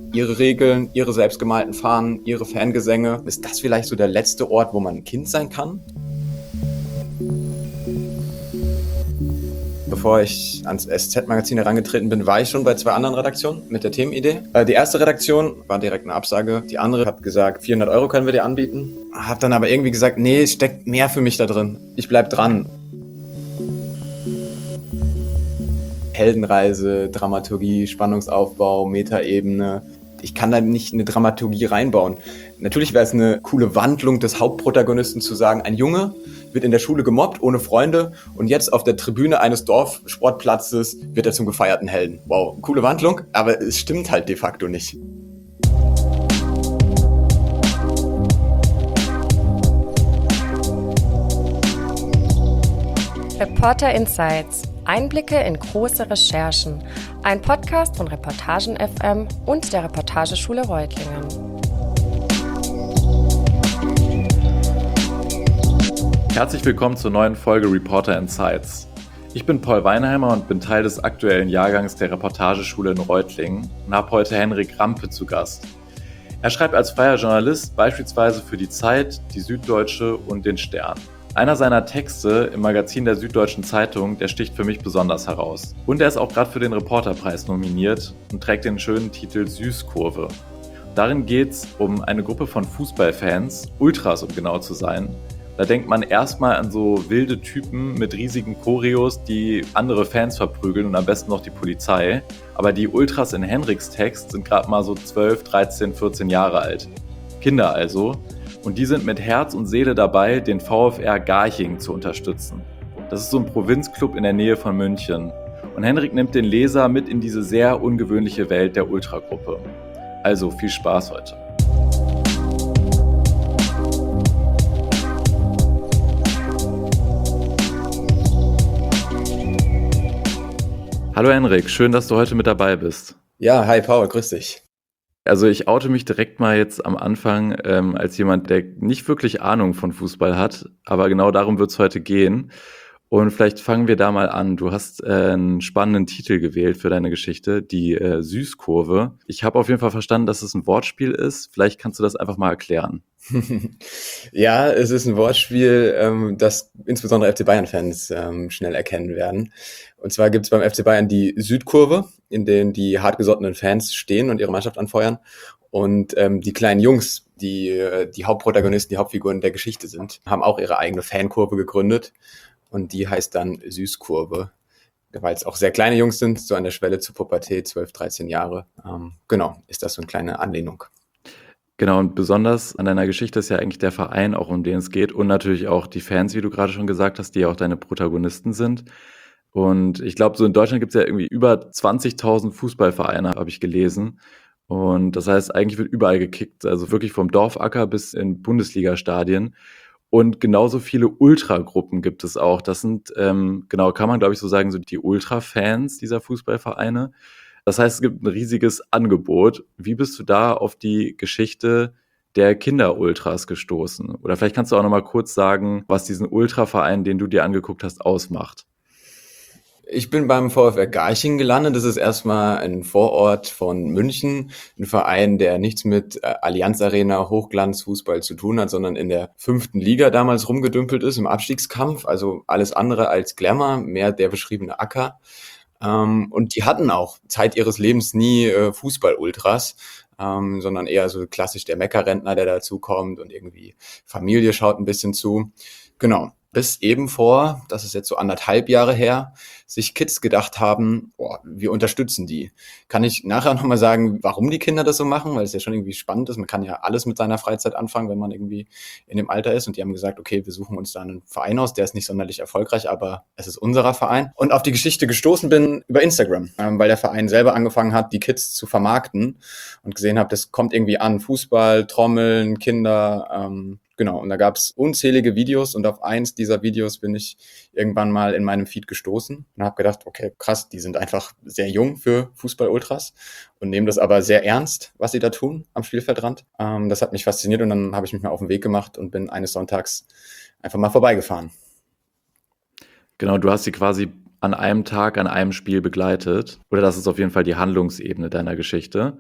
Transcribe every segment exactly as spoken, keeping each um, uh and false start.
ihre Regeln, ihre selbstgemalten Fahnen, ihre Fangesänge. Ist das vielleicht so der letzte Ort, wo man ein Kind sein kann? Bevor ich ans S Z-Magazin herangetreten bin, war ich schon bei zwei anderen Redaktionen mit der Themenidee. Äh, die erste Redaktion war direkt eine Absage. Die andere hat gesagt, vierhundert Euro können wir dir anbieten. Hab dann aber irgendwie gesagt, nee, es steckt mehr für mich da drin. Ich bleib dran. Heldenreise, Dramaturgie, Spannungsaufbau, Metaebene. Ich kann da nicht eine Dramaturgie reinbauen. Natürlich wäre es eine coole Wandlung des Hauptprotagonisten zu sagen, ein Junge wird in der Schule gemobbt, ohne Freunde, und jetzt auf der Tribüne eines Dorfsportplatzes wird er zum gefeierten Helden. Wow, coole Wandlung, aber es stimmt halt de facto nicht. Reporter Insights. Einblicke in große Recherchen. Ein Podcast von Reportagen F M und der Reportageschule Reutlingen. Herzlich willkommen zur neuen Folge Reporter Insights. Ich bin Paul Weinheimer und bin Teil des aktuellen Jahrgangs der Reportageschule in Reutlingen und habe heute Henrik Rampe zu Gast. Er schreibt als freier Journalist beispielsweise für die Zeit, die Süddeutsche und den Stern. Einer seiner Texte im Magazin der Süddeutschen Zeitung, der sticht für mich besonders heraus. Und er ist auch gerade für den Reporterpreis nominiert und trägt den schönen Titel Süßkurve. Darin geht es um eine Gruppe von Fußballfans, Ultras um genau zu sein. Da denkt man erstmal an so wilde Typen mit riesigen Choreos, die andere Fans verprügeln und am besten noch die Polizei. Aber die Ultras in Henriks Text sind gerade mal so zwölf, dreizehn, vierzehn Jahre alt. Kinder also. Und die sind mit Herz und Seele dabei, den VfR Garching zu unterstützen. Das ist so ein Provinzclub in der Nähe von München. Und Henrik nimmt den Leser mit in diese sehr ungewöhnliche Welt der Ultragruppe. Also viel Spaß heute. Hallo Henrik, schön, dass du heute mit dabei bist. Ja, hi Paul, grüß dich. Also ich oute mich direkt mal jetzt am Anfang ähm, als jemand, der nicht wirklich Ahnung von Fußball hat, aber genau darum wird es heute gehen. Und vielleicht fangen wir da mal an. Du hast äh, einen spannenden Titel gewählt für deine Geschichte, die äh, Süßkurve. Ich habe auf jeden Fall verstanden, dass es ein Wortspiel ist. Vielleicht kannst du das einfach mal erklären. Ja, es ist ein Wortspiel, ähm, das insbesondere F C Bayern-Fans ähm, schnell erkennen werden. Und zwar gibt es beim F C Bayern die Südkurve, in denen die hartgesottenen Fans stehen und ihre Mannschaft anfeuern. Und ähm, die kleinen Jungs, die äh, die Hauptprotagonisten, die Hauptfiguren der Geschichte sind, haben auch ihre eigene Fankurve gegründet. Und die heißt dann Süßkurve, weil es auch sehr kleine Jungs sind, so an der Schwelle zur Pubertät, zwölf, dreizehn Jahre. Ähm, genau, ist das so eine kleine Anlehnung. Genau, und besonders an deiner Geschichte ist ja eigentlich der Verein, auch um den es geht, und natürlich auch die Fans, wie du gerade schon gesagt hast, die ja auch deine Protagonisten sind. Und ich glaube, so in Deutschland gibt es ja irgendwie über zwanzigtausend Fußballvereine, habe ich gelesen. Und das heißt, eigentlich wird überall gekickt, also wirklich vom Dorfacker bis in Bundesliga-Stadien. Und genauso viele Ultragruppen gibt es auch. Das sind, ähm, genau, kann man glaube ich so sagen, so die Ultra-Fans dieser Fußballvereine. Das heißt, es gibt ein riesiges Angebot. Wie bist du da auf die Geschichte der Kinder-Ultras gestoßen? Oder vielleicht kannst du auch noch mal kurz sagen, was diesen Ultraverein, den du dir angeguckt hast, ausmacht. Ich bin beim VfR Garching gelandet. Das ist erstmal ein Vorort von München, ein Verein, der nichts mit Allianz Arena, Hochglanzfußball zu tun hat, sondern in der fünften Liga damals rumgedümpelt ist im Abstiegskampf. Also alles andere als Glamour, mehr der beschriebene Acker. Und die hatten auch Zeit ihres Lebens nie Fußball-Ultras, sondern eher so klassisch der Meckerrentner, der dazukommt und irgendwie Familie schaut ein bisschen zu. Genau. Bis eben vor, das ist jetzt so anderthalb Jahre her, sich Kids gedacht haben, boah, wir unterstützen die. Kann ich nachher nochmal sagen, warum die Kinder das so machen, weil es ja schon irgendwie spannend ist. Man kann ja alles mit seiner Freizeit anfangen, wenn man irgendwie in dem Alter ist. Und die haben gesagt, okay, wir suchen uns da einen Verein aus, der ist nicht sonderlich erfolgreich, aber es ist unserer Verein. Und auf die Geschichte gestoßen bin über Instagram, ähm, weil der Verein selber angefangen hat, die Kids zu vermarkten und gesehen habe, das kommt irgendwie an. Fußball, Trommeln, Kinder, ähm, Genau, und da gab es unzählige Videos und auf eins dieser Videos bin ich irgendwann mal in meinem Feed gestoßen und habe gedacht, okay, krass, die sind einfach sehr jung für Fußball-Ultras und nehmen das aber sehr ernst, was sie da tun am Spielfeldrand. Ähm, das hat mich fasziniert und dann habe ich mich mal auf den Weg gemacht und bin eines Sonntags einfach mal vorbeigefahren. Genau, du hast sie quasi an einem Tag, an einem Spiel begleitet. Oder das ist auf jeden Fall die Handlungsebene deiner Geschichte.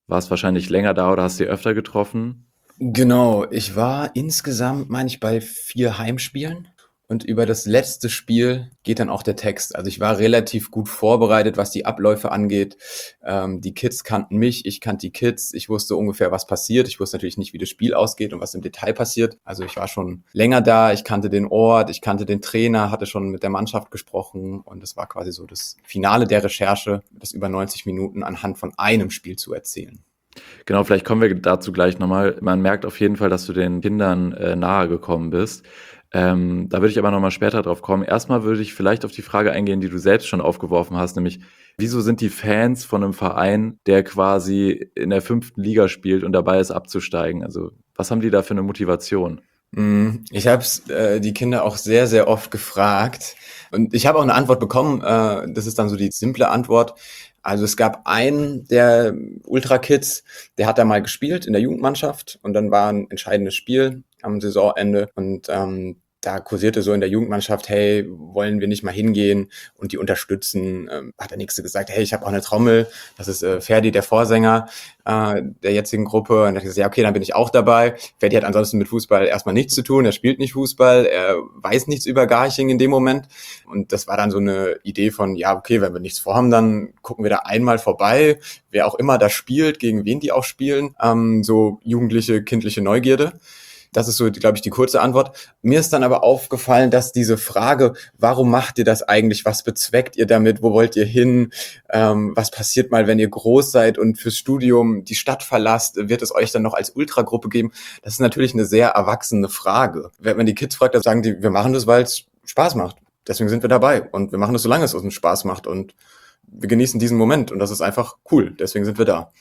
warst wahrscheinlich länger da oder hast sie öfter getroffen. Genau, ich war insgesamt, meine ich, bei vier Heimspielen. Und über das letzte Spiel geht dann auch der Text. Also ich war relativ gut vorbereitet, was die Abläufe angeht. Ähm, die Kids kannten mich, ich kannte die Kids. Ich wusste ungefähr, was passiert. Ich wusste natürlich nicht, wie das Spiel ausgeht und was im Detail passiert. Also ich war schon länger da. Ich kannte den Ort, ich kannte den Trainer, hatte schon mit der Mannschaft gesprochen. Und es war quasi so das Finale der Recherche, das über neunzig Minuten anhand von einem Spiel zu erzählen. Genau, vielleicht kommen wir dazu gleich nochmal. Man merkt auf jeden Fall, dass du den Kindern äh, nahe gekommen bist. Ähm, da würde ich aber nochmal später drauf kommen. Erstmal würde ich vielleicht auf die Frage eingehen, die du selbst schon aufgeworfen hast, nämlich wieso sind die Fans von einem Verein, der quasi in der fünften Liga spielt und dabei ist abzusteigen? Also was haben die da für eine Motivation? Ich habe äh, die Kinder auch sehr, sehr oft gefragt und ich habe auch eine Antwort bekommen. Äh, das ist dann so die simple Antwort. Also es gab einen der Ultra-Kids, der hat da mal gespielt in der Jugendmannschaft und dann war ein entscheidendes Spiel am Saisonende und ähm, da kursierte so in der Jugendmannschaft, hey, wollen wir nicht mal hingehen und die unterstützen? Ähm, hat der Nächste gesagt, hey, ich habe auch eine Trommel, das ist äh, Ferdi, der Vorsänger äh, der jetzigen Gruppe. Und dann hat er gesagt, ja, okay, dann bin ich auch dabei. Ferdi hat ansonsten mit Fußball erstmal nichts zu tun, er spielt nicht Fußball, er weiß nichts über Garching in dem Moment. Und das war dann so eine Idee von, ja, okay, wenn wir nichts vorhaben, dann gucken wir da einmal vorbei, wer auch immer da spielt, gegen wen die auch spielen. Ähm, so jugendliche, kindliche Neugierde. Das ist so, glaube ich, die kurze Antwort. Mir ist dann aber aufgefallen, dass diese Frage, warum macht ihr das eigentlich? Was bezweckt ihr damit? Wo wollt ihr hin? Ähm, was passiert mal, wenn ihr groß seid und fürs Studium die Stadt verlasst? Wird es euch dann noch als Ultragruppe geben? Das ist natürlich eine sehr erwachsene Frage. Wenn man die Kids fragt, dann sagen die, wir machen das, weil es Spaß macht. Deswegen sind wir dabei. Und wir machen das, solange es uns Spaß macht. Und wir genießen diesen Moment. Und das ist einfach cool. Deswegen sind wir da.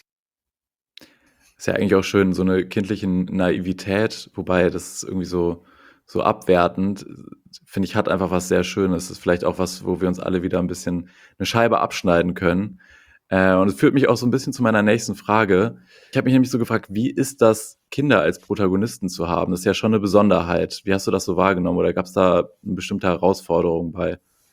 Ist ja eigentlich auch schön, so eine kindliche Naivität, wobei das irgendwie so, so abwertend, finde ich, hat einfach was sehr Schönes. Das ist vielleicht auch was, wo wir uns alle wieder ein bisschen eine Scheibe abschneiden können. Äh, und es führt mich auch so ein bisschen zu meiner nächsten Frage. Ich habe mich nämlich so gefragt, wie ist das, Kinder als Protagonisten zu haben? Das ist ja schon eine Besonderheit. Wie hast du das so wahrgenommen oder gab es da eine bestimmte Herausforderung bei?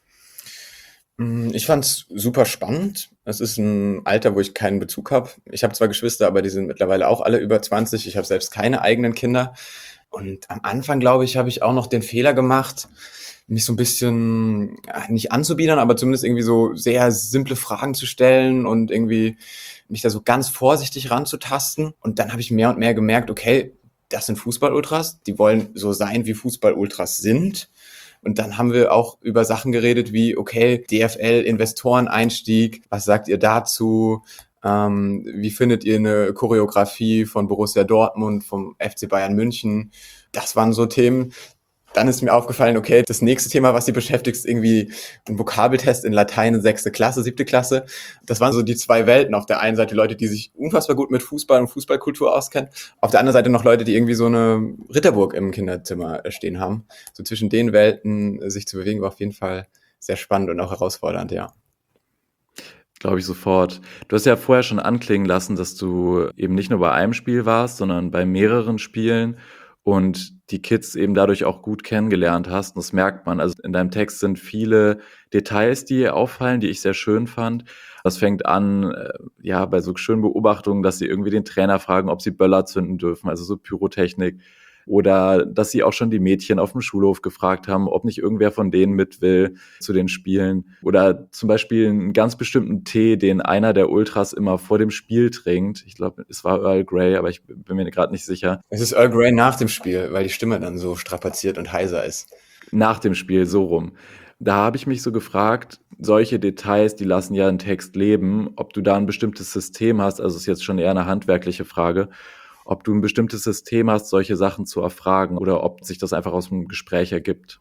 Ich fand's super spannend. Es ist ein Alter, wo ich keinen Bezug habe. Ich habe zwar Geschwister, aber die sind mittlerweile auch alle über zwanzig. Ich habe selbst keine eigenen Kinder. Und am Anfang, glaube ich, habe ich auch noch den Fehler gemacht, mich so ein bisschen, ja, nicht anzubiedern, aber zumindest irgendwie so sehr simple Fragen zu stellen und irgendwie mich da so ganz vorsichtig ranzutasten. Und dann habe ich mehr und mehr gemerkt, okay, das sind Fußball-Ultras, die wollen so sein, wie Fußball-Ultras sind. Und dann haben wir auch über Sachen geredet wie, okay, D F L-Investoreneinstieg, was sagt ihr dazu? Ähm, wie findet ihr eine Choreografie von Borussia Dortmund, vom F C Bayern München? Das waren so Themen. Dann ist mir aufgefallen, okay, das nächste Thema, was sie beschäftigt, ist irgendwie ein Vokabeltest in Latein, sechste Klasse, siebte Klasse. Das waren so die zwei Welten. Auf der einen Seite Leute, die sich unfassbar gut mit Fußball und Fußballkultur auskennen. Auf der anderen Seite noch Leute, die irgendwie so eine Ritterburg im Kinderzimmer stehen haben. So zwischen den Welten sich zu bewegen, war auf jeden Fall sehr spannend und auch herausfordernd, ja. Glaube ich sofort. Du hast ja vorher schon anklingen lassen, dass du eben nicht nur bei einem Spiel warst, sondern bei mehreren Spielen und die Kids eben dadurch auch gut kennengelernt hast. Und das merkt man. Also in deinem Text sind viele Details, die auffallen, die ich sehr schön fand. Das fängt an, äh, ja, bei so schönen Beobachtungen, dass sie irgendwie den Trainer fragen, ob sie Böller zünden dürfen, also so Pyrotechnik. Oder dass sie auch schon die Mädchen auf dem Schulhof gefragt haben, ob nicht irgendwer von denen mit will zu den Spielen. Oder zum Beispiel einen ganz bestimmten Tee, den einer der Ultras immer vor dem Spiel trinkt. Ich glaube, es war Earl Grey, aber ich bin mir gerade nicht sicher. Es ist Earl Grey nach dem Spiel, weil die Stimme dann so strapaziert und heiser ist. Nach dem Spiel, so rum. Da habe ich mich so gefragt, solche Details, die lassen ja einen Text leben, ob du da ein bestimmtes System hast, also ist jetzt schon eher eine handwerkliche Frage, ob du ein bestimmtes System hast, solche Sachen zu erfragen oder ob sich das einfach aus dem Gespräch ergibt.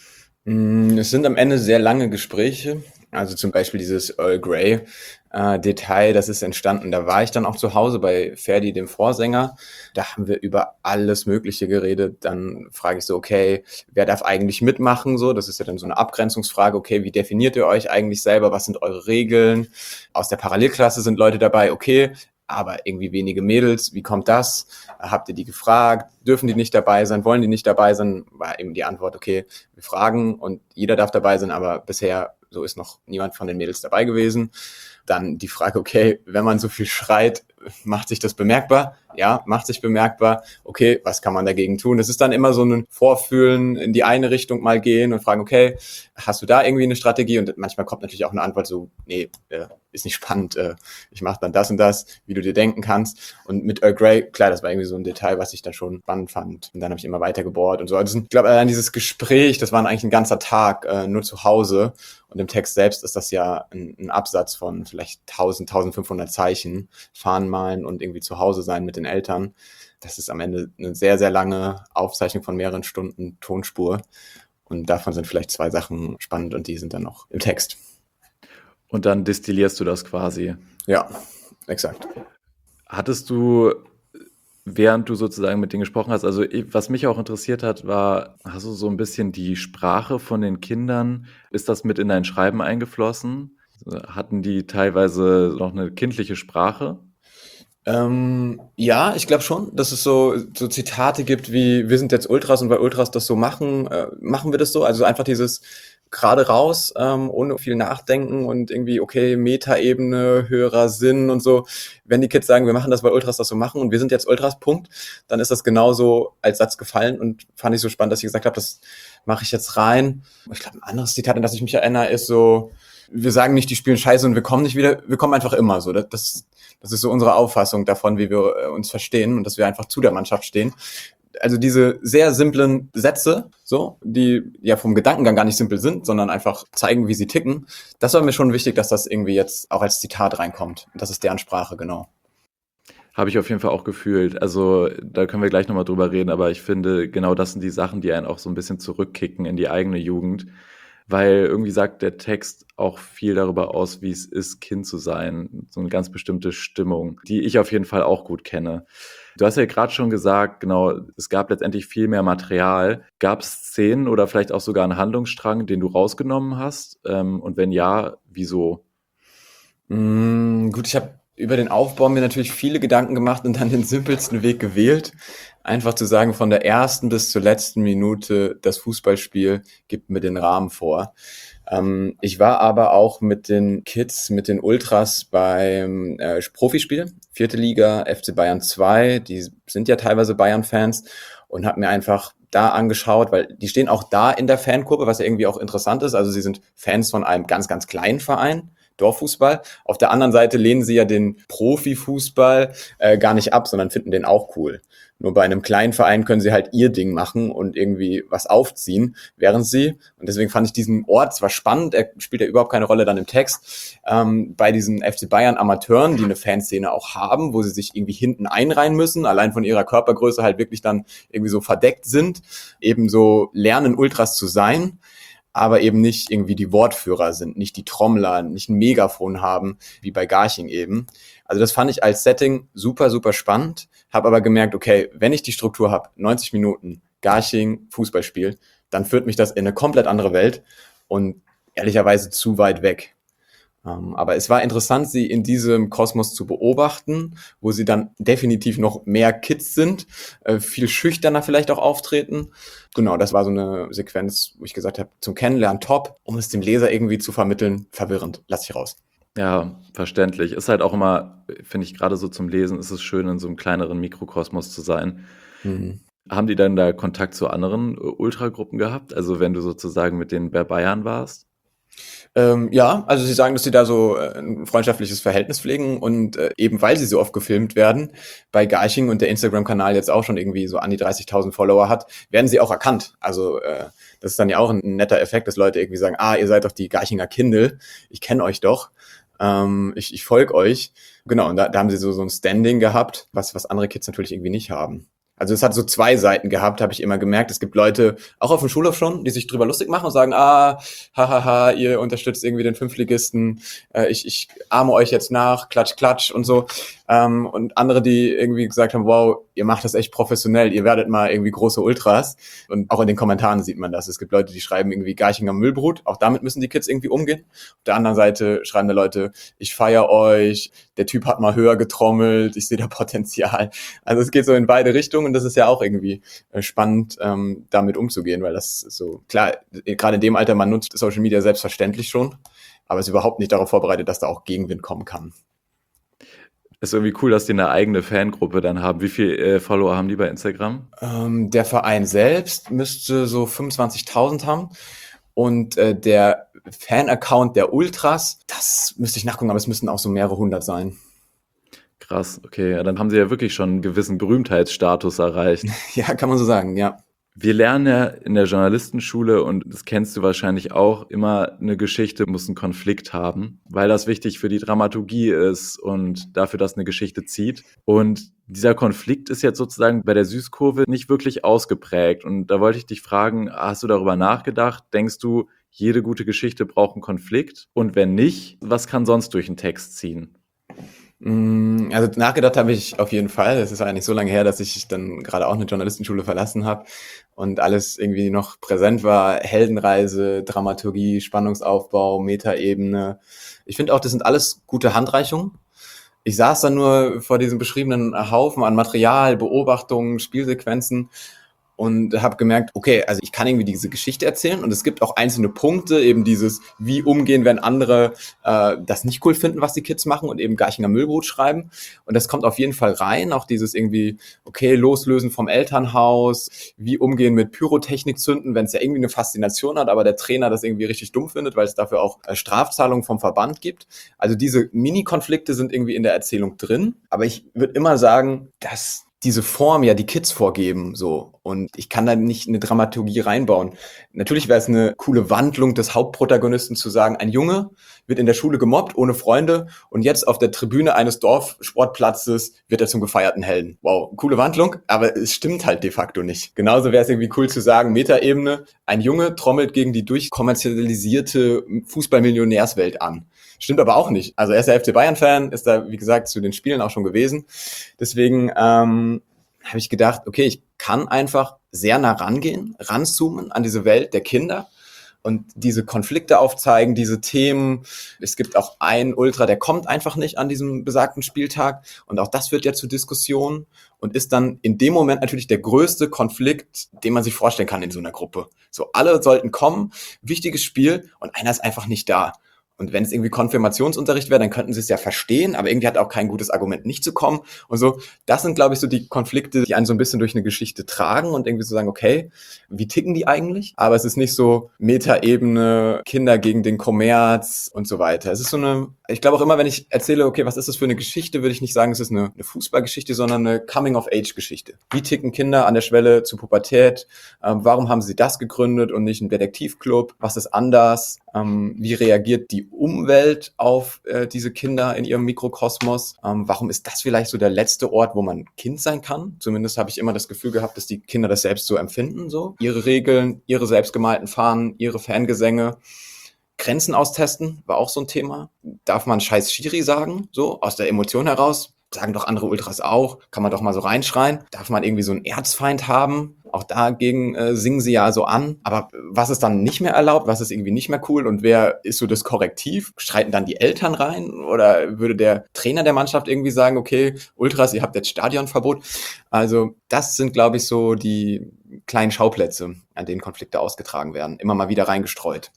Es sind am Ende sehr lange Gespräche, also zum Beispiel dieses Earl Grey äh, Detail, das ist entstanden, da war ich dann auch zu Hause bei Ferdi, dem Vorsänger, da haben wir über alles Mögliche geredet, dann frage ich so, okay, wer darf eigentlich mitmachen, so, das ist ja dann so eine Abgrenzungsfrage, okay, wie definiert ihr euch eigentlich selber, was sind eure Regeln, aus der Parallelklasse sind Leute dabei, okay, aber irgendwie wenige Mädels, wie kommt das? Habt ihr die gefragt? Dürfen die nicht dabei sein? Wollen die nicht dabei sein? War eben die Antwort, okay, wir fragen und jeder darf dabei sein, aber bisher so ist noch niemand von den Mädels dabei gewesen. Dann die Frage, okay, wenn man so viel schreit, macht sich das bemerkbar? Ja, macht sich bemerkbar. Okay, was kann man dagegen tun? Es ist dann immer so ein Vorfühlen, in die eine Richtung mal gehen und fragen, okay, hast du da irgendwie eine Strategie? Und manchmal kommt natürlich auch eine Antwort so, nee, äh, ist nicht spannend, äh, ich mache dann das und das, wie du dir denken kannst. Und mit Earl Grey, klar, das war irgendwie so ein Detail, was ich dann schon spannend fand. Und dann habe ich immer weiter gebohrt und so. Also ich glaube, allein dieses Gespräch, das war eigentlich ein ganzer Tag äh, nur zu Hause. Und im Text selbst ist das ja ein, ein Absatz von vielleicht tausend, tausendfünfhundert Zeichen. Fahren, malen und irgendwie zu Hause sein mit den Eltern. Das ist am Ende eine sehr, sehr lange Aufzeichnung von mehreren Stunden Tonspur. Und davon sind vielleicht zwei Sachen spannend und die sind dann noch im Text. Und dann destillierst du das quasi. Ja, exakt. Hattest du, während du sozusagen mit denen gesprochen hast, also was mich auch interessiert hat, war, hast du so ein bisschen die Sprache von den Kindern, ist das mit in dein Schreiben eingeflossen? Hatten die teilweise noch eine kindliche Sprache? Ähm, ja, ich glaube schon, dass es so, so Zitate gibt wie, wir sind jetzt Ultras und weil Ultras das so machen, äh, machen wir das so. Also einfach dieses gerade raus, ähm, ohne viel Nachdenken und irgendwie, okay, Metaebene, höherer Sinn und so. Wenn die Kids sagen, wir machen das, weil Ultras das so machen und wir sind jetzt Ultras, Punkt, dann ist das genauso als Satz gefallen und fand ich so spannend, dass ich gesagt habe, das mache ich jetzt rein. Ich glaube, ein anderes Zitat, an das ich mich erinnere, ist so, wir sagen nicht, die spielen scheiße und wir kommen nicht wieder, wir kommen einfach immer so. Das, das, das ist so unsere Auffassung davon, wie wir uns verstehen und dass wir einfach zu der Mannschaft stehen. Also diese sehr simplen Sätze, so, die ja vom Gedankengang gar nicht simpel sind, sondern einfach zeigen, wie sie ticken. Das war mir schon wichtig, dass das irgendwie jetzt auch als Zitat reinkommt. Das ist deren Sprache, genau. Habe ich auf jeden Fall auch gefühlt. Also da können wir gleich nochmal drüber reden, aber ich finde, genau das sind die Sachen, die einen auch so ein bisschen zurückkicken in die eigene Jugend. Weil irgendwie sagt der Text auch viel darüber aus, wie es ist, Kind zu sein. So eine ganz bestimmte Stimmung, die ich auf jeden Fall auch gut kenne. Du hast ja gerade schon gesagt, genau, es gab letztendlich viel mehr Material. Gab es Szenen oder vielleicht auch sogar einen Handlungsstrang, den du rausgenommen hast? Ähm, und wenn ja, wieso? Mm, gut, ich habe über den Aufbau mir natürlich viele Gedanken gemacht und dann den simpelsten Weg gewählt. Einfach zu sagen, von der ersten bis zur letzten Minute das Fußballspiel gibt mir den Rahmen vor. Ähm, ich war aber auch mit den Kids, mit den Ultras beim äh, Profispiel, vierte Liga, F C Bayern zwei, die sind ja teilweise Bayern-Fans und habe mir einfach da angeschaut, weil die stehen auch da in der Fankurve, was ja irgendwie auch interessant ist. Also sie sind Fans von einem ganz, ganz kleinen Verein, Dorffußball. Auf der anderen Seite lehnen sie ja den Profifußball äh, gar nicht ab, sondern finden den auch cool. Nur bei einem kleinen Verein können sie halt ihr Ding machen und irgendwie was aufziehen, während sie, und deswegen fand ich diesen Ort zwar spannend, er spielt ja überhaupt keine Rolle dann im Text, ähm, bei diesen F C Bayern Amateuren, die eine Fanszene auch haben, wo sie sich irgendwie hinten einreihen müssen, allein von ihrer Körpergröße halt wirklich dann irgendwie so verdeckt sind, eben so lernen Ultras zu sein, aber eben nicht irgendwie die Wortführer sind, nicht die Trommler, nicht ein Megafon haben, wie bei Garching eben. Also das fand ich als Setting super, super spannend, habe aber gemerkt, okay, wenn ich die Struktur habe, neunzig Minuten, Garching, Fußballspiel, dann führt mich das in eine komplett andere Welt und ehrlicherweise zu weit weg. Um, aber es war interessant, sie in diesem Kosmos zu beobachten, wo sie dann definitiv noch mehr Kids sind, äh, viel schüchterner vielleicht auch auftreten. Genau, das war so eine Sequenz, wo ich gesagt habe, zum Kennenlernen top, um es dem Leser irgendwie zu vermitteln, verwirrend, lass ich raus. Ja, verständlich. Ist halt auch immer, finde ich, gerade so zum Lesen, ist es schön, in so einem kleineren Mikrokosmos zu sein. Mhm. Haben die dann da Kontakt zu anderen Ultragruppen gehabt? Also wenn du sozusagen mit denen bei Bayern warst? Ähm, ja, also sie sagen, dass sie da so äh, ein freundschaftliches Verhältnis pflegen und äh, eben weil sie so oft gefilmt werden, bei Garching und der Instagram-Kanal jetzt auch schon irgendwie so an die dreißigtausend Follower hat, werden sie auch erkannt. Also äh, das ist dann ja auch ein netter Effekt, dass Leute irgendwie sagen, ah, ihr seid doch die Garchinger Kindel, ich kenne euch doch, ähm, ich, ich folge euch. Genau, und da, da haben sie so, so ein Standing gehabt, was, was andere Kids natürlich irgendwie nicht haben. Also es hat so zwei Seiten gehabt, habe ich immer gemerkt. Es gibt Leute, auch auf dem Schulhof schon, die sich drüber lustig machen und sagen, ah, hahaha, ihr unterstützt irgendwie den Fünftligisten, äh, ich, ich ahme euch jetzt nach, klatsch, klatsch und so. Ähm, und andere, die irgendwie gesagt haben, wow, ihr macht das echt professionell, ihr werdet mal irgendwie große Ultras. Und auch in den Kommentaren sieht man das. Es gibt Leute, die schreiben irgendwie Garchinger Müllbrut, auch damit müssen die Kids irgendwie umgehen. Auf der anderen Seite schreiben da Leute, ich feiere euch, der Typ hat mal höher getrommelt, ich sehe da Potenzial. Also es geht so in beide Richtungen. Und das ist ja auch irgendwie äh, spannend, ähm, damit umzugehen, weil das so, klar, gerade in dem Alter, man nutzt Social Media selbstverständlich schon, aber ist überhaupt nicht darauf vorbereitet, dass da auch Gegenwind kommen kann. Ist irgendwie cool, dass die eine eigene Fangruppe dann haben. Wie viele äh, Follower haben die bei Instagram? Ähm, der Verein selbst müsste so fünfundzwanzigtausend haben. Und äh, der Fan-Account der Ultras, das müsste ich nachgucken, aber es müssten auch so mehrere hundert sein. Krass, okay. Ja, dann haben sie ja wirklich schon einen gewissen Berühmtheitsstatus erreicht. Ja, kann man so sagen, ja. Wir lernen ja in der Journalistenschule, und das kennst du wahrscheinlich auch, immer eine Geschichte muss einen Konflikt haben, weil das wichtig für die Dramaturgie ist und dafür, dass eine Geschichte zieht. Und dieser Konflikt ist jetzt sozusagen bei der Süßkurve nicht wirklich ausgeprägt. Und da wollte ich dich fragen, hast du darüber nachgedacht? Denkst du, jede gute Geschichte braucht einen Konflikt? Und wenn nicht, was kann sonst durch einen Text ziehen? Also nachgedacht habe ich auf jeden Fall. Es ist eigentlich so lange her, dass ich dann gerade auch eine Journalistenschule verlassen habe und alles irgendwie noch präsent war. Heldenreise, Dramaturgie, Spannungsaufbau, Metaebene. Ich finde auch, das sind alles gute Handreichungen. Ich saß dann nur vor diesem beschriebenen Haufen an Material, Beobachtungen, Spielsequenzen und habe gemerkt, okay, also ich kann irgendwie diese Geschichte erzählen und es gibt auch einzelne Punkte, eben dieses, wie umgehen, wenn andere äh, das nicht cool finden, was die Kids machen und eben Garchinger Müllbrot schreiben. Und das kommt auf jeden Fall rein, auch dieses irgendwie, okay, loslösen vom Elternhaus, wie umgehen mit Pyrotechnik zünden, wenn es ja irgendwie eine Faszination hat, aber der Trainer das irgendwie richtig dumm findet, weil es dafür auch äh, Strafzahlungen vom Verband gibt. Also diese Mini-Konflikte sind irgendwie in der Erzählung drin, aber ich würde immer sagen, dass diese Form ja die Kids vorgeben, so. Und ich kann da nicht eine Dramaturgie reinbauen. Natürlich wäre es eine coole Wandlung des Hauptprotagonisten zu sagen, ein Junge wird in der Schule gemobbt, ohne Freunde, und jetzt auf der Tribüne eines Dorfsportplatzes wird er zum gefeierten Helden. Wow, coole Wandlung, aber es stimmt halt de facto nicht. Genauso wäre es irgendwie cool zu sagen, Metaebene, ein Junge trommelt gegen die durchkommerzialisierte Fußballmillionärswelt an. Stimmt aber auch nicht. Also er ist der F C Bayern-Fan, ist da, wie gesagt, zu den Spielen auch schon gewesen. Deswegen ähm, habe ich gedacht, okay, ich kann einfach sehr nah rangehen, ranzoomen an diese Welt der Kinder und diese Konflikte aufzeigen, diese Themen. Es gibt auch einen Ultra, der kommt einfach nicht an diesem besagten Spieltag und auch das wird ja zur Diskussion und ist dann in dem Moment natürlich der größte Konflikt, den man sich vorstellen kann in so einer Gruppe. So, alle sollten kommen, wichtiges Spiel und einer ist einfach nicht da. Und wenn es irgendwie Konfirmationsunterricht wäre, dann könnten sie es ja verstehen, aber irgendwie hat auch kein gutes Argument, nicht zu kommen. Und so, das sind, glaube ich, so die Konflikte, die einen so ein bisschen durch eine Geschichte tragen und irgendwie so sagen, okay, wie ticken die eigentlich? Aber es ist nicht so Metaebene, Kinder gegen den Kommerz und so weiter. Es ist so eine, ich glaube auch immer, wenn ich erzähle, okay, was ist das für eine Geschichte, würde ich nicht sagen, es ist eine, eine Fußballgeschichte, sondern eine Coming-of-Age-Geschichte. Wie ticken Kinder an der Schwelle zur Pubertät? Ähm, warum haben sie das gegründet und nicht einen Detektivclub? Was ist anders? Ähm, wie reagiert die Umwelt auf äh, diese Kinder in ihrem Mikrokosmos? Ähm, warum ist das vielleicht so der letzte Ort, wo man Kind sein kann? Zumindest habe ich immer das Gefühl gehabt, dass die Kinder das selbst so empfinden, so. Ihre Regeln, ihre selbstgemalten Fahnen, ihre Fangesänge. Grenzen austesten war auch so ein Thema. Darf man scheiß Schiri sagen, so aus der Emotion heraus? Sagen doch andere Ultras auch. Kann man doch mal so reinschreien. Darf man irgendwie so einen Erzfeind haben? Auch dagegen äh, singen sie ja so an. Aber was ist dann nicht mehr erlaubt? Was ist irgendwie nicht mehr cool? Und wer ist so das Korrektiv? Streiten dann die Eltern rein? Oder würde der Trainer der Mannschaft irgendwie sagen, okay, Ultras, ihr habt jetzt Stadionverbot? Also das sind, glaube ich, so die kleinen Schauplätze, an denen Konflikte ausgetragen werden. Immer mal wieder reingestreut.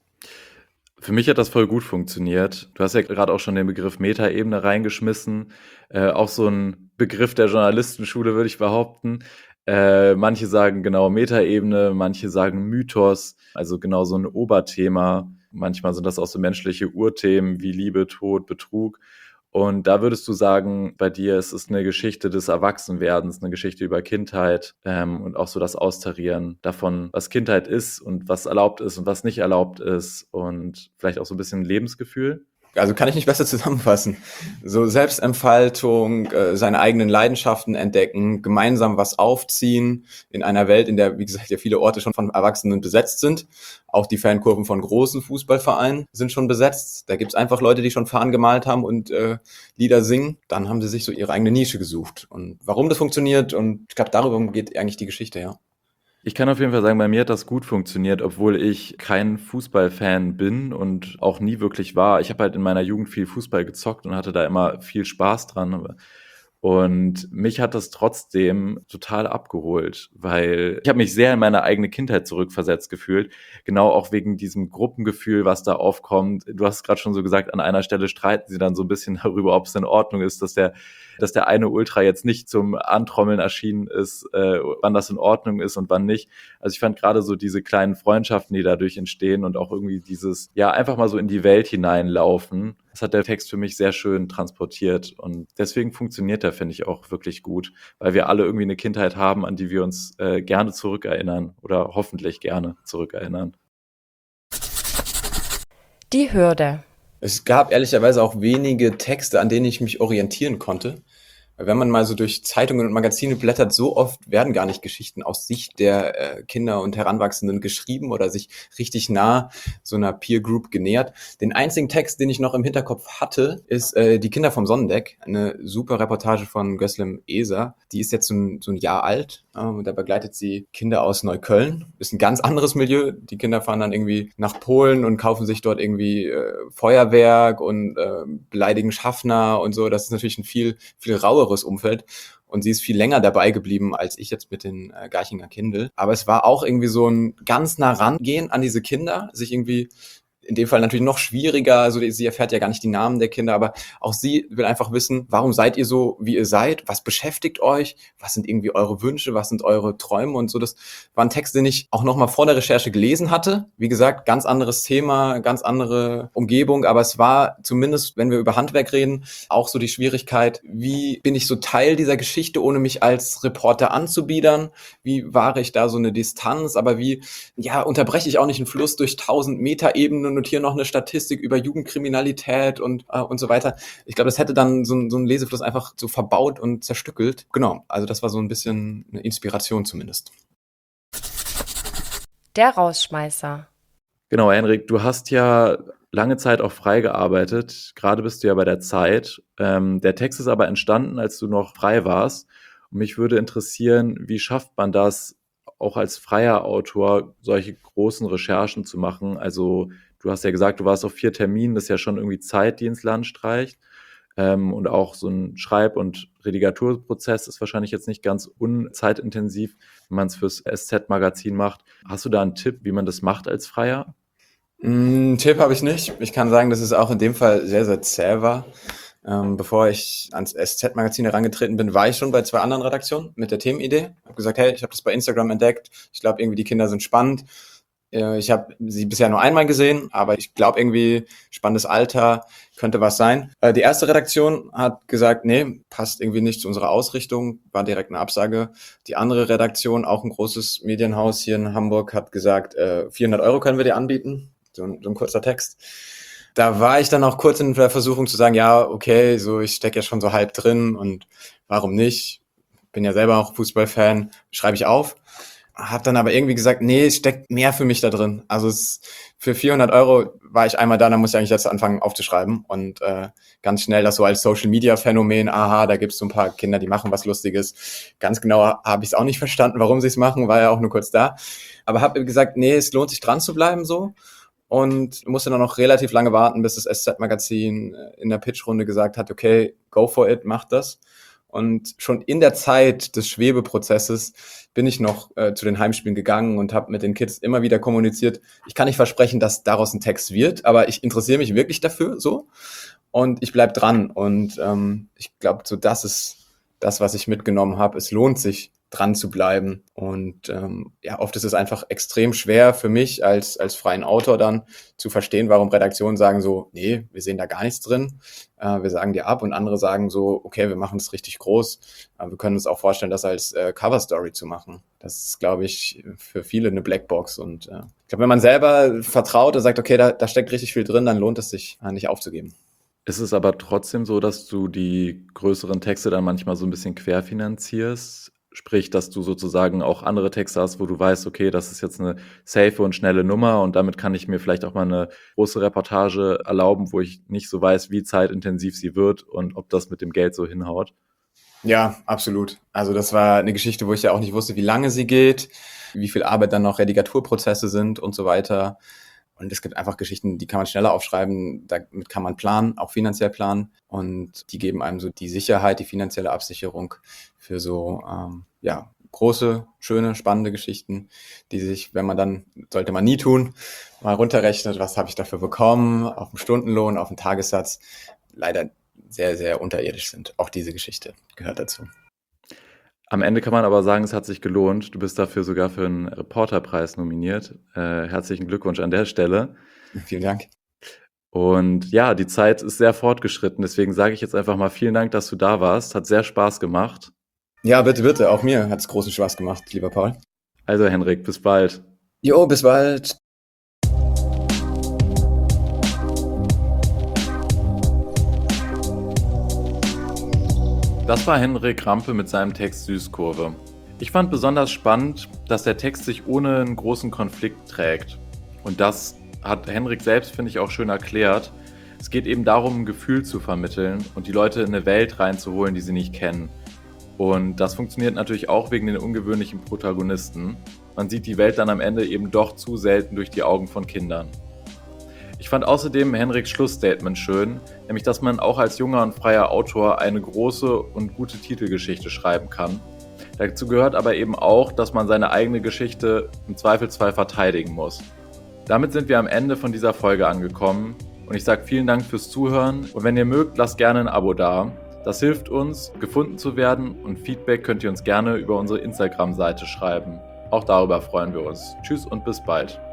Für mich hat das voll gut funktioniert. Du hast ja gerade auch schon den Begriff Metaebene reingeschmissen. Äh, auch so ein Begriff der Journalistenschule, würde ich behaupten. Äh, manche sagen genau Metaebene, manche sagen Mythos, also genau so ein Oberthema. Manchmal sind das auch so menschliche Urthemen wie Liebe, Tod, Betrug. Und da würdest du sagen, bei dir ist es eine Geschichte des Erwachsenwerdens, eine Geschichte über Kindheit ähm, und auch so das Austarieren davon, was Kindheit ist und was erlaubt ist und was nicht erlaubt ist und vielleicht auch so ein bisschen Lebensgefühl. Also kann ich nicht besser zusammenfassen. So Selbstentfaltung, äh, seine eigenen Leidenschaften entdecken, gemeinsam was aufziehen in einer Welt, in der, wie gesagt, ja viele Orte schon von Erwachsenen besetzt sind. Auch die Fankurven von großen Fußballvereinen sind schon besetzt. Da gibt's einfach Leute, die schon Fahnen gemalt haben und äh, Lieder singen. Dann haben sie sich so ihre eigene Nische gesucht. Und warum das funktioniert, und ich glaube, darüber geht eigentlich die Geschichte, ja. Ich kann auf jeden Fall sagen, bei mir hat das gut funktioniert, obwohl ich kein Fußballfan bin und auch nie wirklich war. Ich habe halt in meiner Jugend viel Fußball gezockt und hatte da immer viel Spaß dran. Und mich hat das trotzdem total abgeholt, weil ich habe mich sehr in meine eigene Kindheit zurückversetzt gefühlt. Genau auch wegen diesem Gruppengefühl, was da aufkommt. Du hast gerade schon so gesagt, an einer Stelle streiten sie dann so ein bisschen darüber, ob es in Ordnung ist, dass der, dass der eine Ultra jetzt nicht zum Antrommeln erschienen ist, äh, wann das in Ordnung ist und wann nicht. Also ich fand gerade so diese kleinen Freundschaften, die dadurch entstehen und auch irgendwie dieses, ja, einfach mal so in die Welt hineinlaufen, das hat der Text für mich sehr schön transportiert und deswegen funktioniert der, finde ich, auch wirklich gut, weil wir alle irgendwie eine Kindheit haben, an die wir uns äh, gerne zurückerinnern oder hoffentlich gerne zurückerinnern. Die Hürde. Es gab ehrlicherweise auch wenige Texte, an denen ich mich orientieren konnte. Weil wenn man mal so durch Zeitungen und Magazine blättert, so oft werden gar nicht Geschichten aus Sicht der äh, Kinder und Heranwachsenden geschrieben oder sich richtig nah so einer Peer Group genähert. Den einzigen Text, den ich noch im Hinterkopf hatte, ist äh, Die Kinder vom Sonnendeck, eine super Reportage von Göslem Eser. Die ist jetzt so ein, so ein Jahr alt ähm, und da begleitet sie Kinder aus Neukölln. Ist ein ganz anderes Milieu. Die Kinder fahren dann irgendwie nach Polen und kaufen sich dort irgendwie äh, Feuerwerk und äh, beleidigen Schaffner und so. Das ist natürlich ein viel, viel rauer Umfeld und sie ist viel länger dabei geblieben als ich jetzt mit den äh, Garchinger Kindl. Aber es war auch irgendwie so ein ganz nah rangehen an diese Kinder, sich irgendwie in dem Fall natürlich noch schwieriger, also sie erfährt ja gar nicht die Namen der Kinder, aber auch sie will einfach wissen, warum seid ihr so, wie ihr seid, was beschäftigt euch, was sind irgendwie eure Wünsche, was sind eure Träume und so. Das war ein Text, den ich auch nochmal vor der Recherche gelesen hatte. Wie gesagt, ganz anderes Thema, ganz andere Umgebung, aber es war zumindest, wenn wir über Handwerk reden, auch so die Schwierigkeit, wie bin ich so Teil dieser Geschichte, ohne mich als Reporter anzubiedern, wie wahre ich da so eine Distanz, aber wie, ja, unterbreche ich auch nicht einen Fluss durch tausend Meter-Ebenen und hier noch eine Statistik über Jugendkriminalität und äh, und so weiter. Ich glaube, das hätte dann so, so einen Lesefluss einfach so verbaut und zerstückelt. Genau, also das war so ein bisschen eine Inspiration zumindest. Der Rausschmeißer. Genau, Henrik, du hast ja lange Zeit auch frei gearbeitet. Gerade bist du ja bei der Zeit. Ähm, der Text ist aber entstanden, als du noch frei warst. Und mich würde interessieren, wie schafft man das, auch als freier Autor solche großen Recherchen zu machen? Also du hast ja gesagt, du warst auf vier Terminen, das ist ja schon irgendwie Zeit, die ins Land streicht. Ähm, und auch so ein Schreib- und Redigaturprozess ist wahrscheinlich jetzt nicht ganz unzeitintensiv, wenn man es fürs S Z-Magazin macht. Hast du da einen Tipp, wie man das macht als Freier? Mm, Tipp habe ich nicht. Ich kann sagen, dass es auch in dem Fall sehr, sehr zäh war. Ähm, bevor ich ans S Z-Magazin herangetreten bin, war ich schon bei zwei anderen Redaktionen mit der Themenidee. Ich habe gesagt, hey, ich habe das bei Instagram entdeckt. Ich glaube, irgendwie die Kinder sind spannend. Äh, ich habe sie bisher nur einmal gesehen, aber ich glaube irgendwie, spannendes Alter, könnte was sein. Äh, die erste Redaktion hat gesagt, nee, passt irgendwie nicht zu unserer Ausrichtung, war direkt eine Absage. Die andere Redaktion, auch ein großes Medienhaus hier in Hamburg, hat gesagt, äh, vierhundert Euro können wir dir anbieten. So ein, so ein kurzer Text. Da war ich dann auch kurz in der Versuchung zu sagen, ja, okay, so ich stecke ja schon so halb drin und warum nicht? Bin ja selber auch Fußballfan, schreibe ich auf. Hab dann aber irgendwie gesagt, nee, es steckt mehr für mich da drin. Also es, für vierhundert Euro war ich einmal da, dann muss ich eigentlich jetzt anfangen aufzuschreiben und äh, ganz schnell das so als Social-Media-Phänomen, aha, da gibt's so ein paar Kinder, die machen was Lustiges. Ganz genau habe ich es auch nicht verstanden, warum sie es machen, war ja auch nur kurz da. Aber habe gesagt, nee, es lohnt sich dran zu bleiben so. Und musste dann noch relativ lange warten, bis das S Z-Magazin in der Pitchrunde gesagt hat, okay, go for it, mach das. Und schon in der Zeit des Schwebeprozesses bin ich noch äh, zu den Heimspielen gegangen und habe mit den Kids immer wieder kommuniziert, ich kann nicht versprechen, dass daraus ein Text wird, aber ich interessiere mich wirklich dafür so und ich bleib dran. Und ähm, ich glaube, so das ist das, was ich mitgenommen habe. Es lohnt sich, dran zu bleiben. Und ähm, ja, oft ist es einfach extrem schwer für mich als als freien Autor dann zu verstehen, warum Redaktionen sagen so, nee, wir sehen da gar nichts drin, äh, wir sagen dir ab, und andere sagen so, okay, wir machen das richtig groß, äh, wir können uns auch vorstellen, das als äh, Cover-Story zu machen. Das ist, glaube ich, für viele eine Blackbox. Und äh, ich glaube, wenn man selber vertraut und sagt, okay, da, da steckt richtig viel drin, dann lohnt es sich, äh, nicht aufzugeben. Ist es aber trotzdem so, dass du die größeren Texte dann manchmal so ein bisschen querfinanzierst? Sprich, dass du sozusagen auch andere Texte hast, wo du weißt, okay, das ist jetzt eine safe und schnelle Nummer und damit kann ich mir vielleicht auch mal eine große Reportage erlauben, wo ich nicht so weiß, wie zeitintensiv sie wird und ob das mit dem Geld so hinhaut. Ja, absolut. Also das war eine Geschichte, wo ich ja auch nicht wusste, wie lange sie geht, wie viel Arbeit dann noch Redigaturprozesse sind und so weiter. Und es gibt einfach Geschichten, die kann man schneller aufschreiben, damit kann man planen, auch finanziell planen. Und die geben einem so die Sicherheit, die finanzielle Absicherung für so ähm, ja große, schöne, spannende Geschichten, die sich, wenn man dann, sollte man nie tun, mal runterrechnet, was habe ich dafür bekommen, auf dem Stundenlohn, auf dem Tagessatz, leider sehr, sehr unterirdisch sind. Auch diese Geschichte gehört dazu. Am Ende kann man aber sagen, es hat sich gelohnt. Du bist dafür sogar für einen Reporterpreis nominiert. Äh, herzlichen Glückwunsch an der Stelle. Vielen Dank. Und ja, die Zeit ist sehr fortgeschritten. Deswegen sage ich jetzt einfach mal vielen Dank, dass du da warst. Hat sehr Spaß gemacht. Ja, bitte, bitte. Auch mir hat es großen Spaß gemacht, lieber Paul. Also Henrik, bis bald. Jo, bis bald. Das war Henrik Rampe mit seinem Text Süßkurve. Ich fand besonders spannend, dass der Text sich ohne einen großen Konflikt trägt. Und das hat Henrik selbst, finde ich, auch schön erklärt. Es geht eben darum, ein Gefühl zu vermitteln und die Leute in eine Welt reinzuholen, die sie nicht kennen. Und das funktioniert natürlich auch wegen den ungewöhnlichen Protagonisten. Man sieht die Welt dann am Ende eben doch zu selten durch die Augen von Kindern. Ich fand außerdem Henriks Schlussstatement schön, nämlich dass man auch als junger und freier Autor eine große und gute Titelgeschichte schreiben kann. Dazu gehört aber eben auch, dass man seine eigene Geschichte im Zweifelsfall verteidigen muss. Damit sind wir am Ende von dieser Folge angekommen und ich sage vielen Dank fürs Zuhören und wenn ihr mögt, lasst gerne ein Abo da. Das hilft uns, gefunden zu werden und Feedback könnt ihr uns gerne über unsere Instagram-Seite schreiben. Auch darüber freuen wir uns. Tschüss und bis bald.